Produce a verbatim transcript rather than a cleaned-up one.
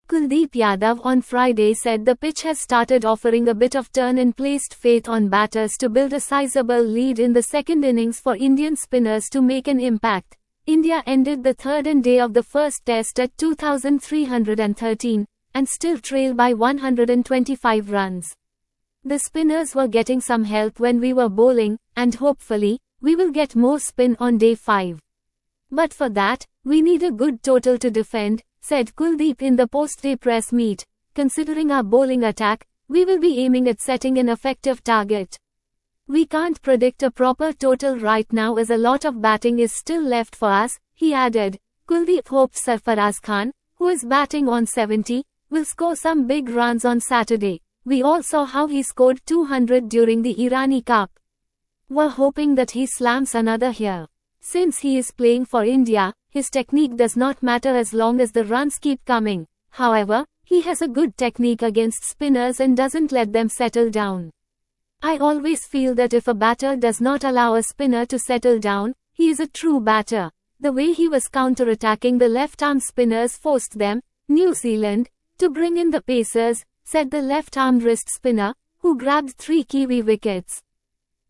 Kuldeep Yadav on Friday said the pitch has started offering a bit of turn and placed faith on batters to build a sizable lead in the second innings for Indian spinners to make an impact. India ended the third and day of the first test at two thousand three hundred thirteen, and still trailed by one hundred twenty-five runs. The spinners were getting some help when we were bowling, and hopefully, we will get more spin on day five. But for that, we need a good total to defend, said Kuldeep in the post-day press meet. Considering our bowling attack, we will be aiming at setting an effective target. We can't predict a proper total right now as a lot of batting is still left for us, he added. Kuldeep hopes Sarfaraz Khan, who is batting on seventy, will score some big runs on Saturday. We all saw how he scored two hundred during the Irani Cup. We're hoping that he slams another here. Since he is playing for India, his technique does not matter as long as the runs keep coming. However, he has a good technique against spinners and doesn't let them settle down. I always feel that if a batter does not allow a spinner to settle down, he is a true batter. The way he was counter-attacking the left-arm spinners forced them, New Zealand, to bring in the pacers, said the left-arm wrist spinner, who grabbed three Kiwi wickets.